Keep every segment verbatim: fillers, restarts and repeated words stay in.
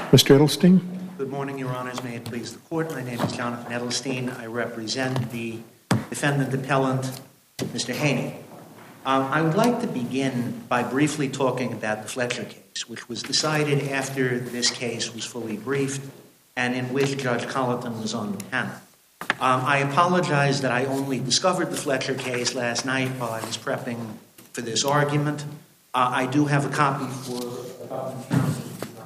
Mister Edelstein? Good morning, Your Honors. May it please the Court. My name is Jonathan Edelstein. I represent the defendant appellant, Mister Haney. Um, I would like to begin by briefly talking about the Fletcher case, which was decided after this case was fully briefed and in which Judge Colleton was on the panel. Um, I apologize that I only discovered the Fletcher case last night while I was prepping for this argument. Uh, I do have a copy for counsel.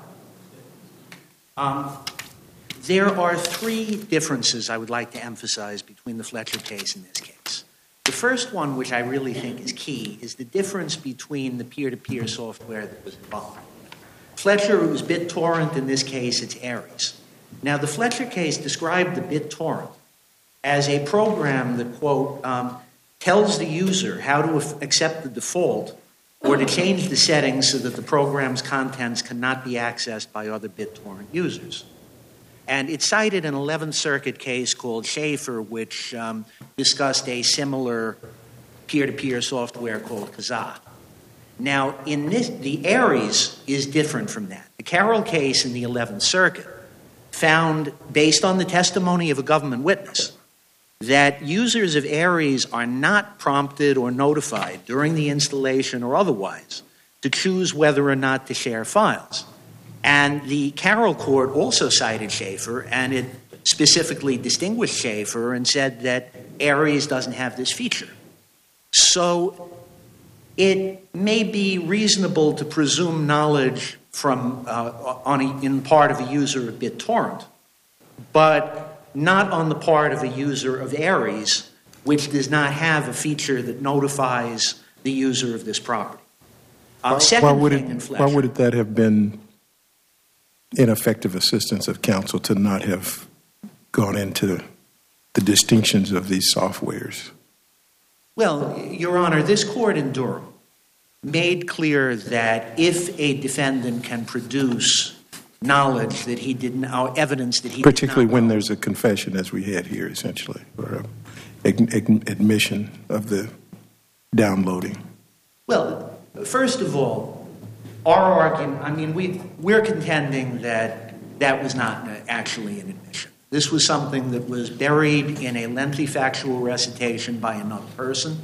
Um, there are three differences I would like to emphasize between the Fletcher case and this case. The first one, which I really think is key, is the difference between the peer-to-peer software that was involved. Fletcher was BitTorrent. In this case, it's Ares. Now, the Fletcher case described the BitTorrent as a program that, quote, um, tells the user how to af- accept the default or to change the settings so that the program's contents cannot be accessed by other BitTorrent users. And it cited an eleventh Circuit case called Schaefer, which um, discussed a similar peer-to-peer software called Kazaa. Now, in this, the Ares is different from that. The Carroll case in the eleventh Circuit found, based on the testimony of a government witness, that users of Ares are not prompted or notified during the installation or otherwise to choose whether or not to share files. And the Carroll court also cited Schaefer, and it specifically distinguished Schaefer and said that Ares doesn't have this feature. So it may be reasonable to presume knowledge from uh, on a, in part of a user of BitTorrent, but not on the part of a user of Ares, which does not have a feature that notifies the user of this property. Uh, second why, would thing it, in Fletcher, why would that have been ineffective assistance of counsel to not have gone into the distinctions of these softwares? Well, Your Honor, this court in Durham made clear that if a defendant can produce knowledge that he didn't, or evidence that he Particularly did not when know, there's a confession, as we had here, essentially, or an admission of the downloading. Well, first of all, our argument, I mean, we, we're contending that that was not actually an admission. This was something that was buried in a lengthy factual recitation by another person.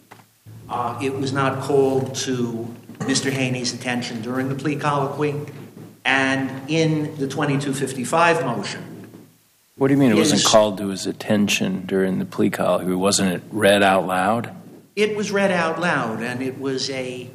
Uh, it was not called to Mister Haney's attention during the plea colloquy. And in the twenty-two fifty-five motion... What do you mean it wasn't called to his attention during the plea colloquy? Wasn't it read out loud? It was read out loud, and it was a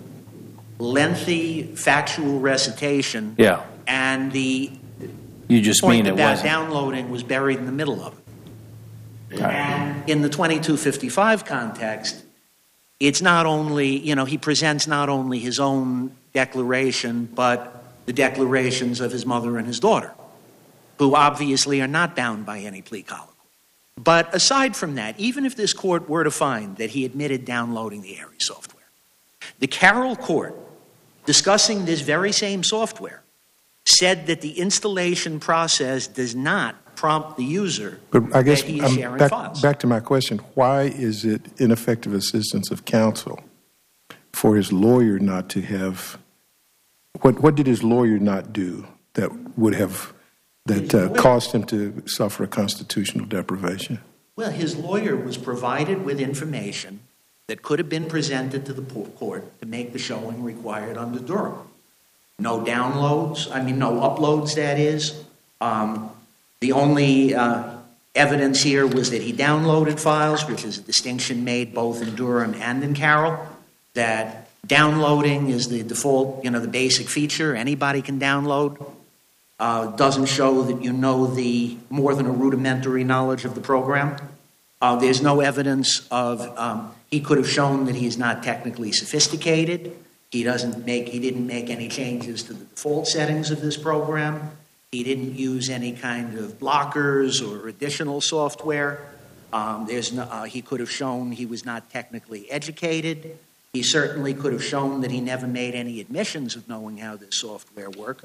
lengthy factual recitation. Yeah. And the you just point mean it about wasn't. downloading was buried in the middle of it. Right. And in the twenty-two fifty-five context, it's not only, you know, he presents not only his own declaration, but the declarations of his mother and his daughter, who obviously are not bound by any plea colloquy. But aside from that, even if this court were to find that he admitted downloading the Ares software, the Carroll court, discussing this very same software, said that the installation process does not prompt the user But I guess that he is I'm sharing back, files. back to my question. Why is it ineffective assistance of counsel for his lawyer not to have... What what did his lawyer not do that would have that uh, caused him to suffer a constitutional deprivation? Well, his lawyer was provided with information that could have been presented to the court to make the showing required under Durham. No downloads, I mean, no uploads, that is. Um, the only uh, evidence here was that he downloaded files, which is a distinction made both in Durham and in Carroll, that downloading is the default, you know, the basic feature. Anybody can download. Uh, doesn't show that you know the more than a rudimentary knowledge of the program. Uh, there's no evidence of, um, he could have shown that he is not technically sophisticated. He doesn't make, he didn't make any changes to the default settings of this program. He didn't use any kind of blockers or additional software. Um, there's no, uh, he could have shown he was not technically educated. He certainly could have shown that he never made any admissions of knowing how this software worked.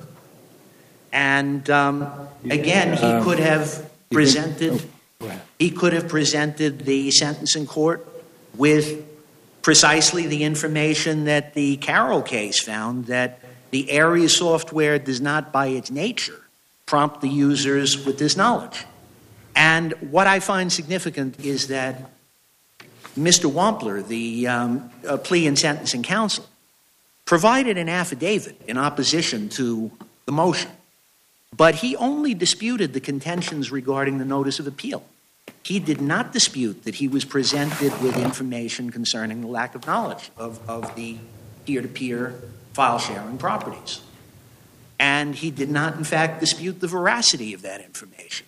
And um, again, he could have presented he could have presented the sentencing court with precisely the information that the Carroll case found, that the Ares software does not by its nature prompt the users with this knowledge. And what I find significant is that Mister Wampler, the um, uh, plea and sentencing counsel, provided an affidavit in opposition to the motion, but he only disputed the contentions regarding the notice of appeal. He did not dispute that he was presented with information concerning the lack of knowledge of, of the peer-to-peer file-sharing properties. And he did not, in fact, dispute the veracity of that information.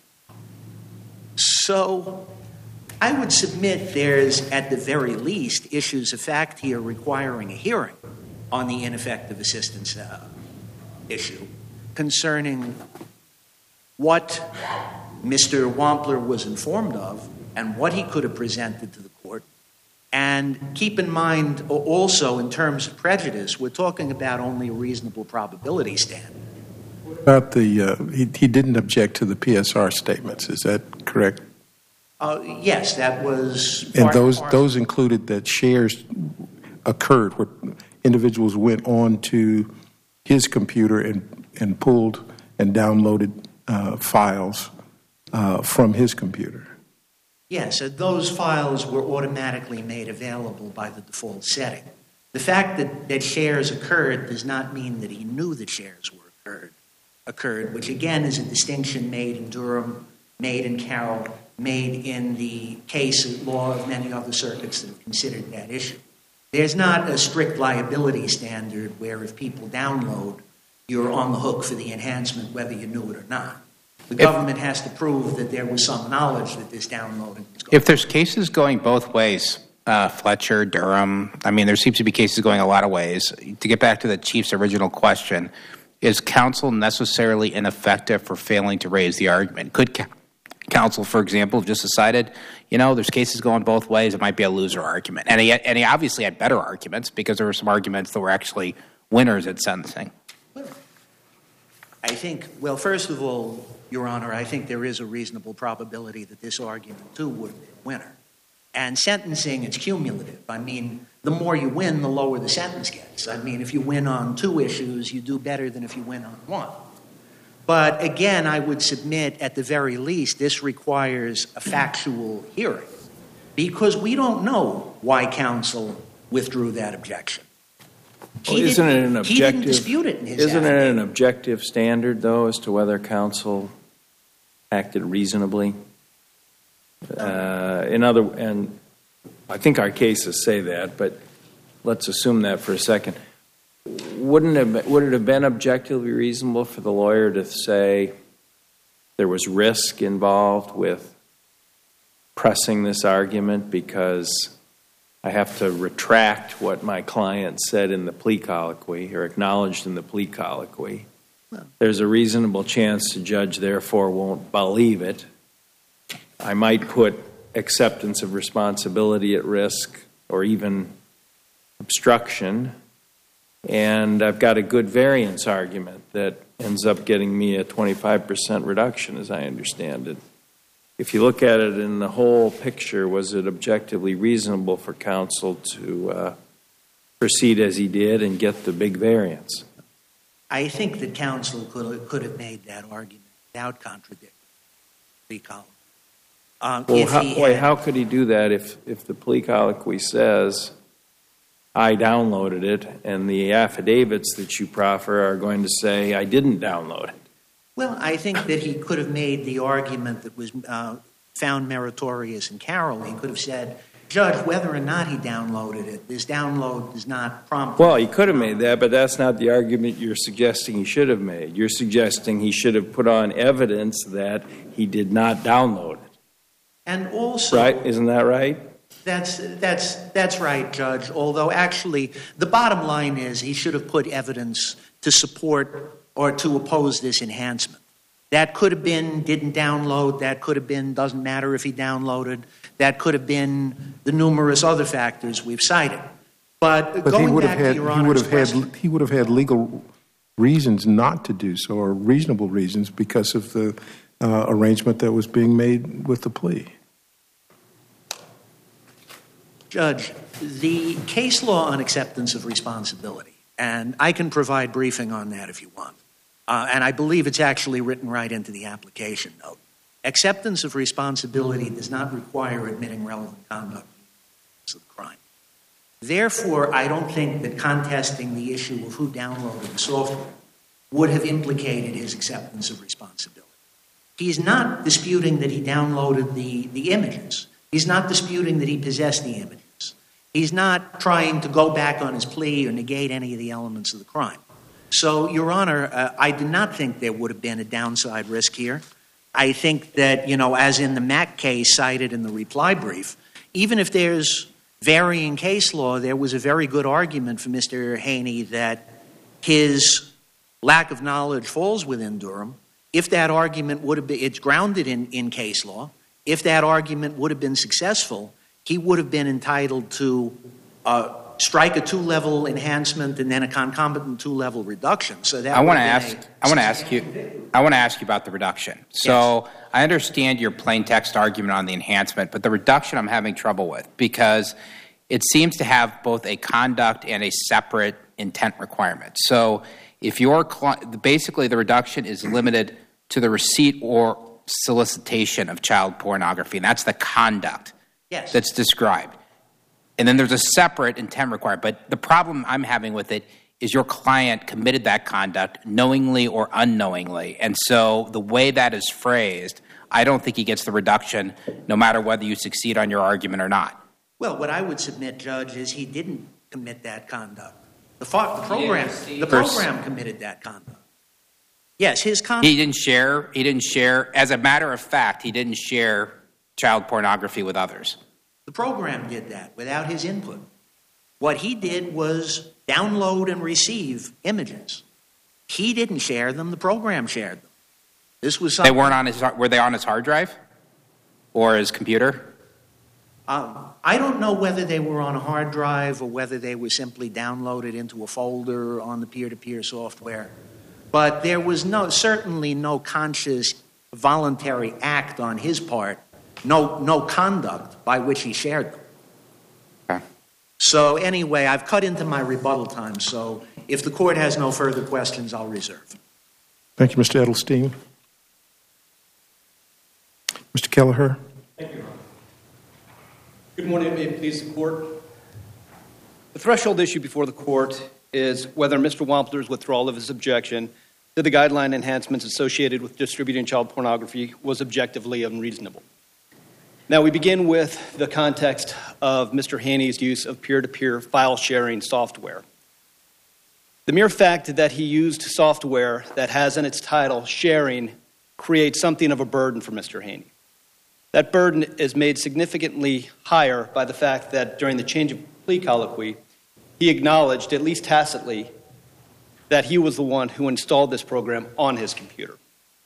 So I would submit there's, at the very least, issues of fact here requiring a hearing on the ineffective assistance uh, issue concerning what Mister Wampler was informed of and what he could have presented to the court. And keep in mind also, in terms of prejudice, we're talking about only a reasonable probability standard. About the, uh, he, he didn't object to the P S R statements, is that correct? Uh, yes, that was part, and those part. those included that shares occurred where individuals went on to his computer and, and pulled and downloaded uh, files uh, from his computer. Yes, uh, those files were automatically made available by the default setting. The fact that, that shares occurred does not mean that he knew that shares were occurred, occurred, which again is a distinction made in Durham, made in Carroll, made in the case law of many other circuits that have considered that issue. There's not a strict liability standard where if people download, you're on the hook for the enhancement whether you knew it or not. The if, government has to prove that there was some knowledge that this downloading was going on. If there's cases going both ways, uh, Fletcher, Durham, I mean, there seems to be cases going a lot of ways. To get back to the Chief's original question, is counsel necessarily ineffective for failing to raise the argument? Could ca- counsel, for example, have just decided, you know, there's cases going both ways, it might be a loser argument? And he, and he obviously had better arguments because there were some arguments that were actually winners at sentencing. I think, well, first of all, Your Honor, I think there is a reasonable probability that this argument, too, would have been a winner. And sentencing, it's cumulative. I mean, the more you win, the lower the sentence gets. I mean, if you win on two issues, you do better than if you win on one. But again, I would submit, at the very least, this requires a factual hearing because we don't know why counsel withdrew that objection. Well, isn't it an objective? He didn't dispute it in his Isn't affidavit. it an objective standard, though, as to whether counsel acted reasonably? Uh, in other, and I think our cases say that, but let's assume that for a second. Wouldn't it have, would it have been objectively reasonable for the lawyer to say there was risk involved with pressing this argument because I have to retract what my client said in the plea colloquy or acknowledged in the plea colloquy? Well, there's a reasonable chance the judge, therefore, won't believe it. I might put acceptance of responsibility at risk or even obstruction, and I've got a good variance argument that ends up getting me a twenty-five percent reduction, as I understand it. If you look at it in the whole picture, was it objectively reasonable for counsel to uh, proceed as he did and get the big variance? I think that counsel could, could have made that argument without contradicting the plea colloquy. Um, well, if how, he wait, had, how could he do that if, if the plea colloquy says, I downloaded it, and the affidavits that you proffer are going to say, I didn't download it? Well, I think that he could have made the argument that was uh, found meritorious in Carroll. He could have said, Judge, whether or not he downloaded it, this download does not prompt... Well, he could have made that, but that's not the argument you're suggesting he should have made. You're suggesting he should have put on evidence that he did not download it. And also... Right? Isn't that right? That's, that's, that's right, Judge, although actually the bottom line is he should have put evidence to support or to oppose this enhancement. That could have been didn't download. That could have been doesn't matter if he downloaded. That could have been the numerous other factors we've cited. But, but going he would back have had, to Your he would Honor's have question, had he would have had legal reasons not to do so, or reasonable reasons because of the uh, arrangement that was being made with the plea. Judge, the case law on acceptance of responsibility, and I can provide briefing on that if you want, Uh, and I believe it's actually written right into the application note. Acceptance of responsibility does not require admitting relevant conduct of the crime. Therefore, I don't think that contesting the issue of who downloaded the software would have implicated his acceptance of responsibility. He's not disputing that he downloaded the, the images. He's not disputing that he possessed the images. He's not trying to go back on his plea or negate any of the elements of the crime. So, Your Honor, uh, I do not think there would have been a downside risk here. I think that, you know, as in the Mack case cited in the reply brief, even if there's varying case law, there was a very good argument for Mister Haney that his lack of knowledge falls within Durham. If that argument would have been, it's grounded in, in case law, if that argument would have been successful, he would have been entitled to uh, strike a two-level enhancement and then a concomitant two-level reduction. So that I want to would have ask. been a- I want to ask you. I want to ask you about the reduction. So Yes. I understand your plain text argument on the enhancement, but the reduction I'm having trouble with because it seems to have both a conduct and a separate intent requirement. So if your cli- basically the reduction is limited to the receipt or solicitation of child pornography, and that's the conduct Yes. that's described. And then there's a separate intent required. But the problem I'm having with it is your client committed that conduct knowingly or unknowingly. And so the way that is phrased, I don't think he gets the reduction no matter whether you succeed on your argument or not. Well, what I would submit, Judge, is he didn't commit that conduct. The, fo- the program, the Pers- program committed that conduct. Yes, his conduct. He didn't share, he didn't share, as a matter of fact, he didn't share child pornography with others. The program did that without his input. What he did was download and receive images. He didn't share them. The program shared them. This was They something. weren't on his, were they on his hard drive or his computer? Um, I don't know whether they were on a hard drive or whether they were simply downloaded into a folder on the peer-to-peer software. But there was no, certainly no conscious, voluntary act on his part, no, no conduct by which he shared them. Okay. So anyway, I've cut into my rebuttal time, so if the court has no further questions, I'll reserve. Thank you, Mister Edelstein. Mister Kelleher. Thank you, Your Honor. Good morning. May it please the court. The threshold issue before the court is whether Mister Wampler's withdrawal of his objection to the guideline enhancements associated with distributing child pornography was objectively unreasonable. Now, we begin with the context of Mister Haney's use of peer-to-peer file sharing software. The mere fact that he used software that has in its title sharing creates something of a burden for Mister Haney. That burden is made significantly higher by the fact that during the change of plea colloquy, he acknowledged, at least tacitly, that he was the one who installed this program on his computer.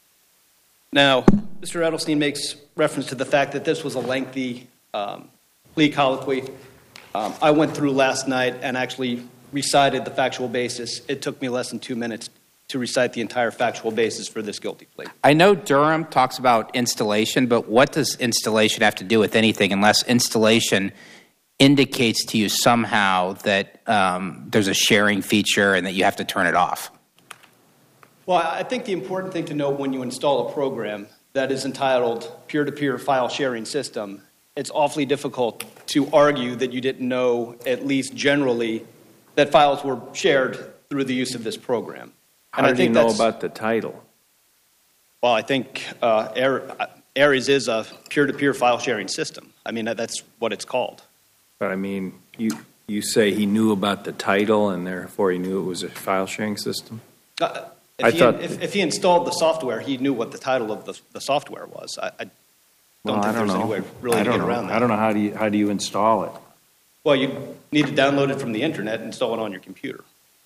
Now, Mister Edelstein makes reference to the fact that this was a lengthy um, plea colloquy. Um, I went through last night and actually recited the factual basis. It took me less than two minutes to recite the entire factual basis for this guilty plea. I know Durham talks about installation, but what does installation have to do with anything unless installation indicates to you somehow that um, there's a sharing feature and that you have to turn it off? Well, I think the important thing to know when you install a program that is entitled peer-to-peer file sharing system, it's awfully difficult to argue that you didn't know, at least generally, that files were shared through the use of this program. How And I do you think know that's- about the title? Well, I think uh, Ares is a peer-to-peer file sharing system. I mean, that's what it's called. But I mean, you you say he knew about the title and therefore he knew it was a file sharing system? Uh, if, I he, thought- if, if he installed the software, he knew what the title of the, the software was. I, I don't Well, think I don't there's know. any way really I to don't get know. around that. I don't know how do you how do you install it? Well, you need to download it from the internet and install it on your computer.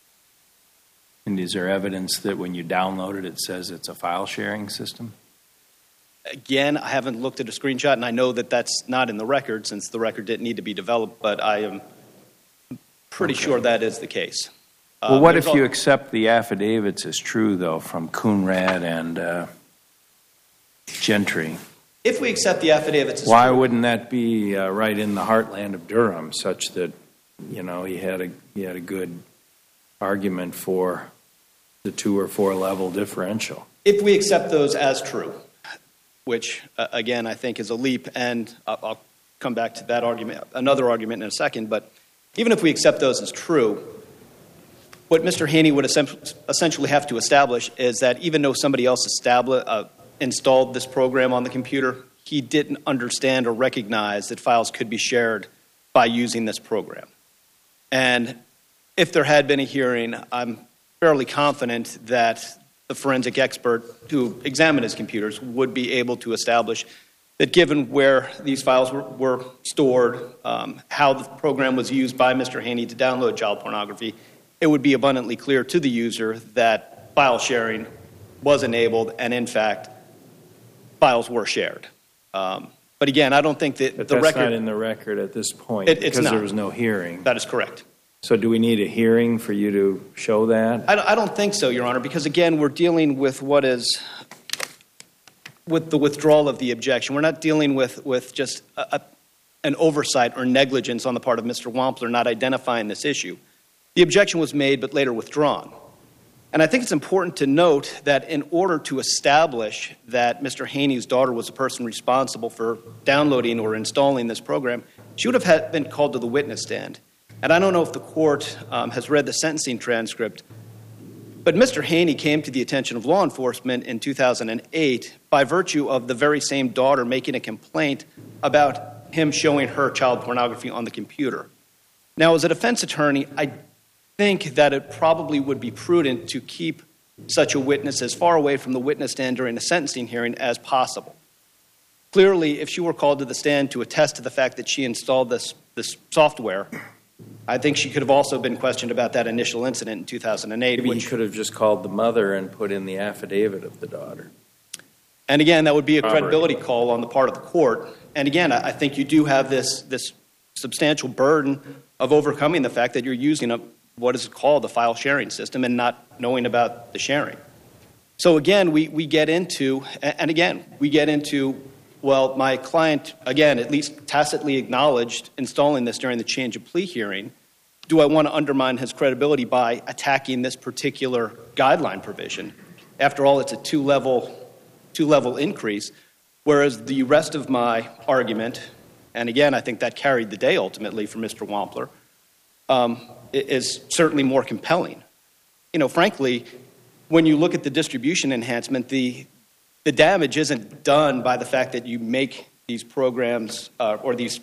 And is there evidence that when you download it, it says it's a file sharing system? Again, I haven't looked at a screenshot, and I know that that's not in the record since the record didn't need to be developed, but I am pretty Okay. sure that is the case. Well, Um, what there's if you al- accept the affidavits as true, though, from Coonrad and uh, Gentry? If we accept the affidavits as Why true, wouldn't that be uh, right in the heartland of Durham, such that you know he had a he had a good argument for the two or four level differential. If we accept those as true, which, uh, again, I think is a leap, and I'll, I'll come back to that argument, another argument in a second, but even if we accept those as true, what Mister Haney would essentially have to establish is that even though somebody else established, uh, installed this program on the computer, he didn't understand or recognize that files could be shared by using this program. And if there had been a hearing, I'm fairly confident that the forensic expert who examined his computers would be able to establish that given where these files were, were stored, um, how the program was used by Mister Haney to download child pornography, it would be abundantly clear to the user that file sharing was enabled and, in fact, files were shared. Um, but again, I don't think that but the that's record... not in the record at this point it, it's because not. there was no hearing. That is correct. So do we need a hearing for you to show that? I, I don't think so, Your Honor, because, again, we're dealing with what is... with the withdrawal of the objection. We're not dealing with, with just a, a, an oversight or negligence on the part of Mister Wampler not identifying this issue. The objection was made but later withdrawn. And I think it's important to note that in order to establish that Mister Haney's daughter was the person responsible for downloading or installing this program, she would have had been called to the witness stand. And I don't know if the court um, has read the sentencing transcript, but Mister Haney came to the attention of law enforcement in two thousand eight by virtue of the very same daughter making a complaint about him showing her child pornography on the computer. Now, as a defense attorney, I think that it probably would be prudent to keep such a witness as far away from the witness stand during a sentencing hearing as possible. Clearly, if she were called to the stand to attest to the fact that she installed this, this software, I think she could have also been questioned about that initial incident in two thousand eight. Maybe which, you could have just called the mother and put in the affidavit of the daughter. And again, that would be a Robert. credibility call on the part of the court. And again, I think you do have this, this substantial burden of overcoming the fact that you're using a what is called a file sharing system and not knowing about the sharing. So again, we, we get into, and again, we get into, well, my client, again, at least tacitly acknowledged installing this during the change of plea hearing. Do I want to undermine his credibility by attacking this particular guideline provision? After all, it's a two-level, two-level increase, whereas the rest of my argument, and again, I think that carried the day ultimately for Mister Wampler, um, is certainly more compelling. You know, frankly, when you look at the distribution enhancement, the the damage isn't done by the fact that you make these programs uh, or these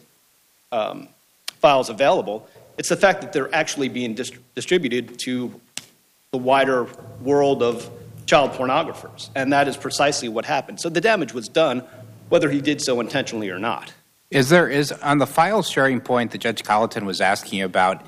um, files available. It's the fact that they're actually being dist- distributed to the wider world of child pornographers, and that is precisely what happened. So the damage was done, whether he did so intentionally or not. Is there is on the file sharing point that Judge Colleton was asking about?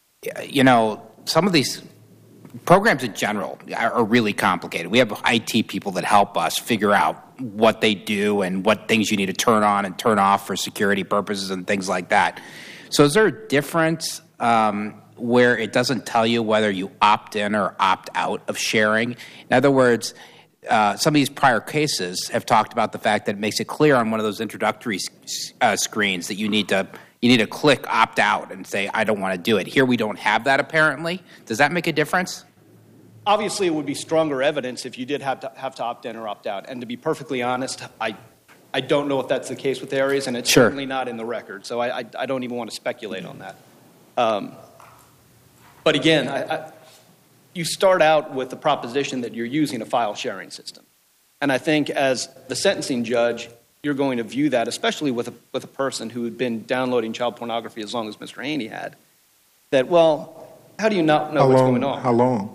You know, some of these programs in general are really complicated. We have I T people that help us figure out what they do and what things you need to turn on and turn off for security purposes and things like that. So is there a difference um, where it doesn't tell you whether you opt in or opt out of sharing? In other words, uh, some of these prior cases have talked about the fact that it makes it clear on one of those introductory uh, screens that you need to You need to click opt out and say, I don't want to do it. Here we don't have that apparently. Does that make a difference? Obviously, it would be stronger evidence if you did have to have to opt in or opt out. And to be perfectly honest, I I don't know if that's the case with Aries, and it's Sure. certainly not in the record. So I, I, I don't even want to speculate on that. Um, but again, I, I, you start out with the proposition that you're using a file sharing system. And I think as the sentencing judge, you're going to view that, especially with a, with a person who had been downloading child pornography as long as Mister Haney had, that, well, how do you not know How what's long, going on? How long?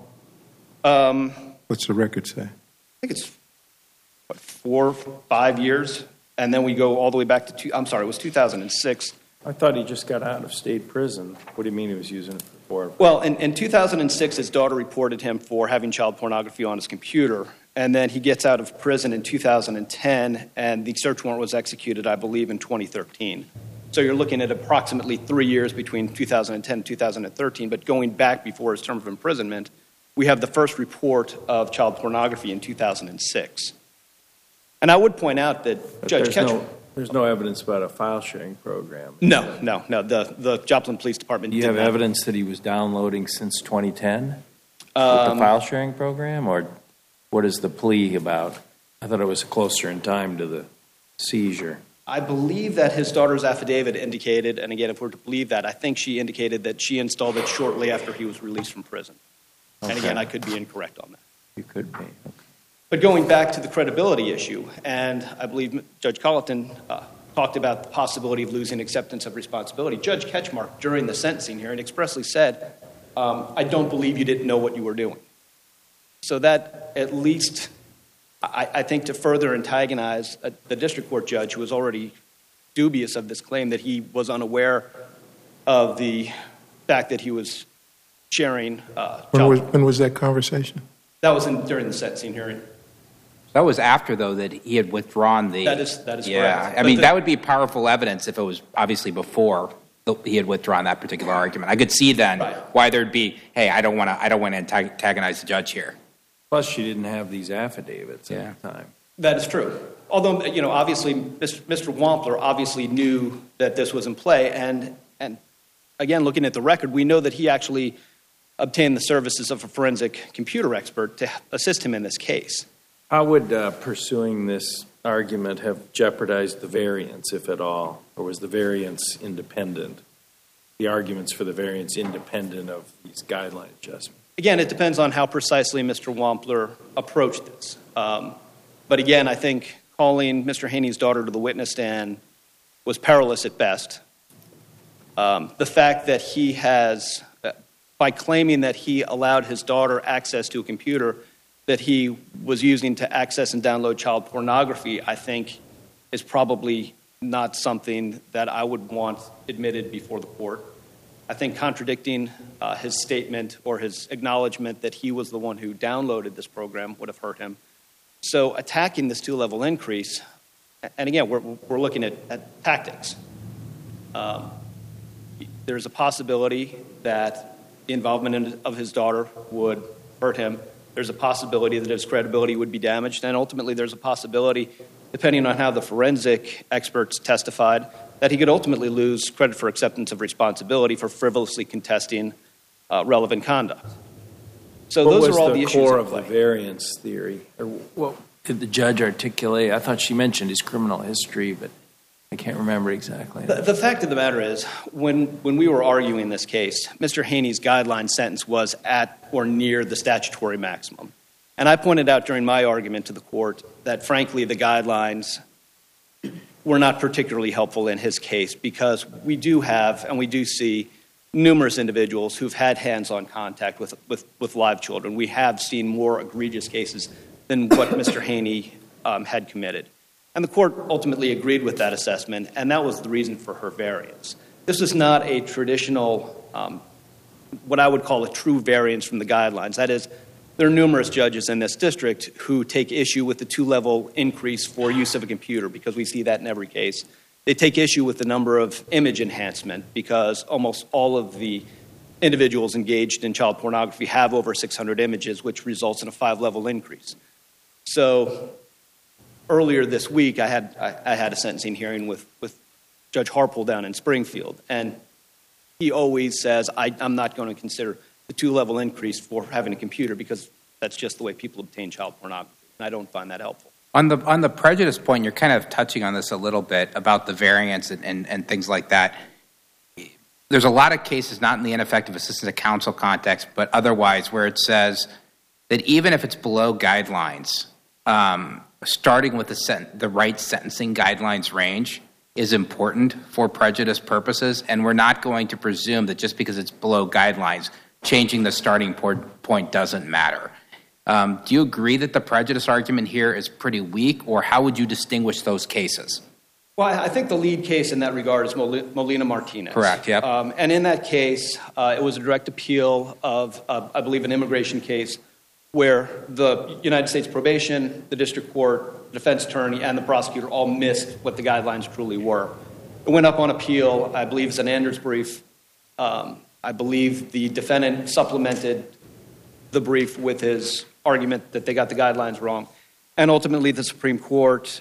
Um, What's the record say? I think it's what, four, five years, and then we go all the way back to, two, I'm sorry, it was two thousand six. I thought he just got out of state prison. What do you mean he was using it for? Well, in, in two thousand six, his daughter reported him for having child pornography on his computer. And then he gets out of prison in two thousand ten, and the search warrant was executed, I believe, in twenty thirteen. So you're looking at approximately three years between two thousand ten and two thousand thirteen. But going back before his term of imprisonment, we have the first report of child pornography in two thousand six. And I would point out that But Judge there's Ketchum... no, there's no evidence about a file sharing program. No, no, no. The, the Joplin Police Department Do you did have not. evidence that he was downloading since twenty ten? With the file sharing program, or what is the plea about? I thought it was closer in time to the seizure. I believe that his daughter's affidavit indicated, and again, if we're to believe that, I think she indicated that she installed it shortly after he was released from prison. Okay. And again, I could be incorrect on that. You could be. Okay. But going back to the credibility issue, and I believe Judge Colleton uh, talked about the possibility of losing acceptance of responsibility. Judge Ketchmark, during the sentencing hearing, expressly said, um, I don't believe you didn't know what you were doing. So that at least, I, I think, to further antagonize a, the district court judge who was already dubious of this claim that he was unaware of the fact that he was sharing. Uh, when, was, when was that conversation? That was in, during the sentencing hearing. That was after, though, that he had withdrawn the... That is, that is yeah. correct. I mean, the, that would be powerful evidence if it was obviously before he had withdrawn that particular argument. I could see then right. why there'd be, hey, I don't want to I don't want to antagonize the judge here. Plus, she didn't have these affidavits yeah. at the time. That is true. Although, you know, obviously, Mister Wampler obviously knew that this was in play. And, and again, looking at the record, we know that he actually obtained the services of a forensic computer expert to assist him in this case. How would uh, pursuing this argument have jeopardized the variance, if at all? Or was the variance independent? The arguments for the variance independent of these guideline adjustments? Again, it depends on how precisely Mister Wampler approached this. Um, but again, I think calling Mister Haney's daughter to the witness stand was perilous at best. Um, the fact that he has, uh, by claiming that he allowed his daughter access to a computer that he was using to access and download child pornography, I think is probably not something that I would want admitted before the court. I think contradicting uh, his statement or his acknowledgement that he was the one who downloaded this program would have hurt him. So attacking this two-level increase, and again, we're, we're looking at, at tactics. Um, there's a possibility that the involvement in, of his daughter would hurt him. There's a possibility that his credibility would be damaged, and ultimately there's a possibility, depending on how the forensic experts testified, that he could ultimately lose credit for acceptance of responsibility for frivolously contesting uh, relevant conduct. So what those was are all the, the issues core at of play. the variance theory? Or what did the judge articulate? I thought she mentioned his criminal history, but I can't remember exactly. The, the fact of the matter is, when, when we were arguing this case, Mister Haney's guideline sentence was at or near the statutory maximum. And I pointed out during my argument to the court that, frankly, the guidelines were not particularly helpful in his case because we do have and we do see numerous individuals who've had hands-on contact with, with, with live children. We have seen more egregious cases than what Mister Haney um, had committed. And the court ultimately agreed with that assessment, and that was the reason for her variance. This is not a traditional, um, what I would call a true variance from the guidelines. That is, there are numerous judges in this district who take issue with the two-level increase for use of a computer because we see that in every case. They take issue with the number of image enhancement because almost all of the individuals engaged in child pornography have over six hundred images, which results in a five-level increase. So earlier this week, I had I, I had a sentencing hearing with, with Judge Harpole down in Springfield, and he always says, I, I'm not going to consider the two-level increase for having a computer because that's just the way people obtain child pornography, and I don't find that helpful. On the on the prejudice point, you're kind of touching on this a little bit about the variance and, and, and things like that. There's a lot of cases, not in the ineffective assistance of counsel context, but otherwise, where it says that even if it's below guidelines, um, starting with the, sent- the right sentencing guidelines range is important for prejudice purposes, and we're not going to presume that just because it's below guidelines, changing the starting point doesn't matter. Um, do you agree that the prejudice argument here is pretty weak, or how would you distinguish those cases? Well, I think the lead case in that regard is Molina-Martinez. Correct, yep. Um, and in that case, uh, it was a direct appeal of, uh, I believe, an immigration case where the United States probation, the district court, the defense attorney, and the prosecutor all missed what the guidelines truly were. It went up on appeal, I believe it's an Anders brief. Um, I believe the defendant supplemented the brief with his argument that they got the guidelines wrong. And ultimately, the Supreme Court,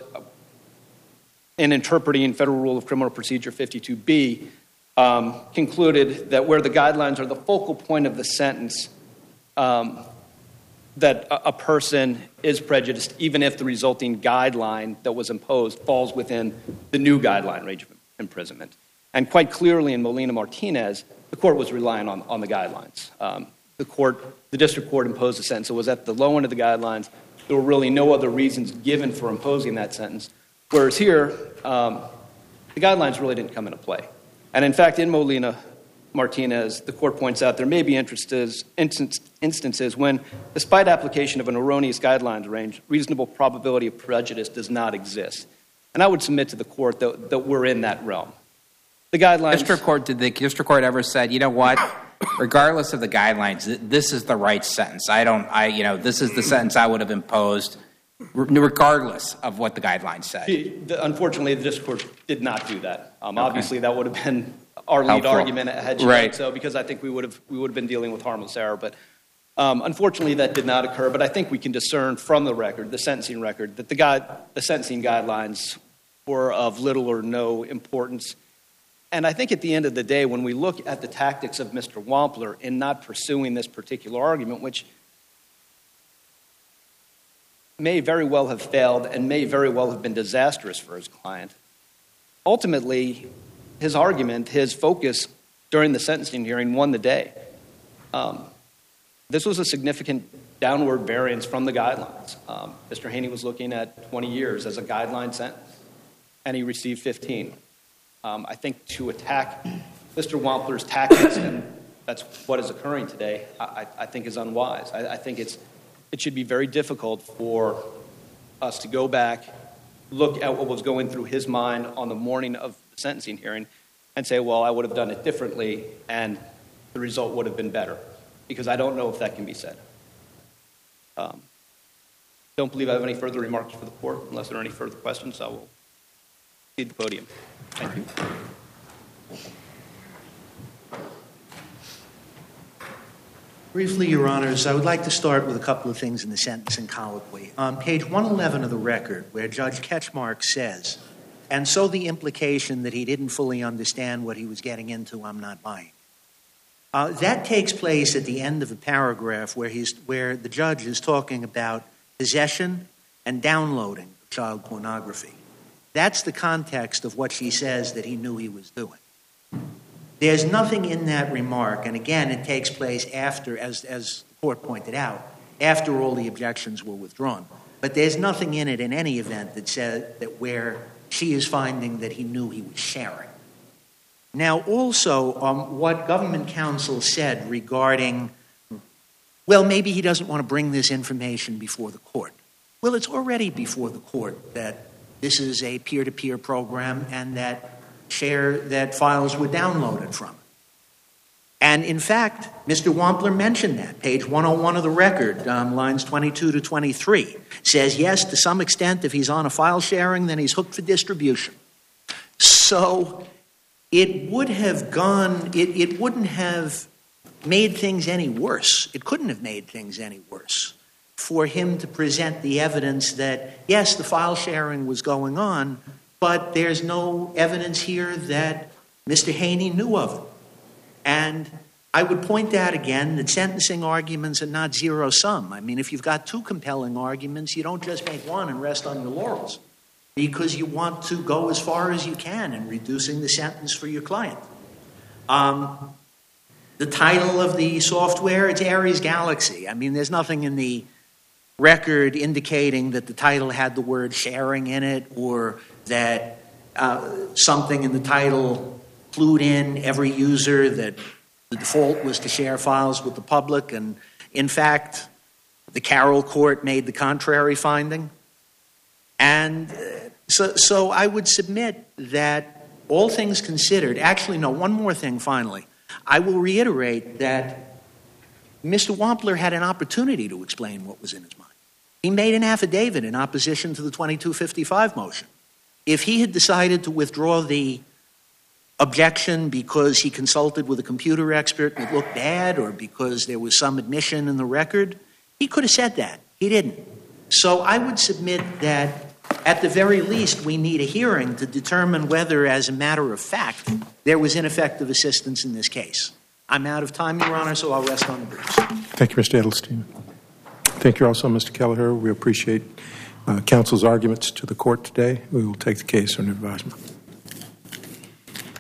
in interpreting Federal Rule of Criminal Procedure fifty-two B, um, concluded that where the guidelines are the focal point of the sentence, um, that a, a person is prejudiced even if the resulting guideline that was imposed falls within the new guideline range of imprisonment. And quite clearly in Molina-Martinez, the court was relying on, on the guidelines. Um, the court, the district court imposed a sentence. It was at the low end of the guidelines. There were really no other reasons given for imposing that sentence. Whereas here, um, the guidelines really didn't come into play. And in fact, in Molina-Martinez, the court points out there may be instances, instances when, despite application of an erroneous guidelines range, reasonable probability of prejudice does not exist. And I would submit to the court that, that we're in that realm. The guidelines... District court, did the district court ever said, you know what, regardless of the guidelines, this is the right sentence. I don't, I, you know, this is the sentence I would have imposed regardless of what the guidelines said. The, unfortunately, the district court did not do that. Um, Okay. Obviously, that would have been our lead Helpful. argument had she Right. done so, because I think we would have we would have been dealing with harmless error. But um, unfortunately, that did not occur. But I think we can discern from the record, the sentencing record, that the guide, the sentencing guidelines were of little or no importance. And I think at the end of the day, when we look at the tactics of Mister Wampler in not pursuing this particular argument, which may very well have failed and may very well have been disastrous for his client, ultimately, his argument, his focus during the sentencing hearing won the day. Um, this was a significant downward variance from the guidelines. Um, Mister Haney was looking at twenty years as a guideline sentence, and he received fifteen. Um, I think to attack Mister Wampler's tactics, and that's what is occurring today, I, I think is unwise. I, I think it's it should be very difficult for us to go back, look at what was going through his mind on the morning of the sentencing hearing, and say, well, I would have done it differently, and the result would have been better, because I don't know if that can be said. Um, don't believe I have any further remarks for the court. Unless there are any further questions, I will cede the podium. Thank you. Briefly, Your Honors, I would like to start with a couple of things in the sentencing colloquy. On page one eleven of the record, where Judge Ketchmark says, and so the implication that he didn't fully understand what he was getting into, I'm not buying. Uh, that takes place at the end of a paragraph where, he's, where the judge is talking about possession and downloading of child pornography. That's the context of what she says that he knew he was doing. There's nothing in that remark, and again, it takes place after, as, as the court pointed out, after all the objections were withdrawn. But there's nothing in it in any event that says that where she is finding that he knew he was sharing. Now, also, um, what government counsel said regarding, well, maybe he doesn't want to bring this information before the court. Well, it's already before the court that this is a peer-to-peer program and that share that files were downloaded from. And in fact, Mister Wampler mentioned that. Page one oh one of the record, um, lines twenty-two to twenty-three, says, yes, to some extent, if he's on a file sharing, then he's hooked for distribution. So it would have gone, it, it wouldn't have made things any worse. It couldn't have made things any worse for him to present the evidence that, yes, the file sharing was going on, but there's no evidence here that Mister Haney knew of it. And I would point out again that sentencing arguments are not zero-sum. I mean, if you've got two compelling arguments, you don't just make one and rest on your laurels, because you want to go as far as you can in reducing the sentence for your client. Um, the title of the software, it's Ares Galaxy. I mean, there's nothing in the record indicating that the title had the word sharing in it, or that uh, something in the title clued in every user that the default was to share files with the public. And in fact, the Carroll court made the contrary finding. And uh, so, so I would submit that all things considered, actually, no, one more thing finally. I will reiterate that Mister Wampler had an opportunity to explain what was in his mind. He made an affidavit in opposition to the twenty-two fifty-five motion. If he had decided to withdraw the objection because he consulted with a computer expert and it looked bad, or because there was some admission in the record, he could have said that. He didn't. So I would submit that at the very least we need a hearing to determine whether, as a matter of fact, there was ineffective assistance in this case. I'm out of time, Your Honor, so I'll rest on the briefs. Thank you, Mister Edelstein. Thank you also, Mister Kelleher. We appreciate uh, counsel's arguments to the court today. We will take the case under advisement.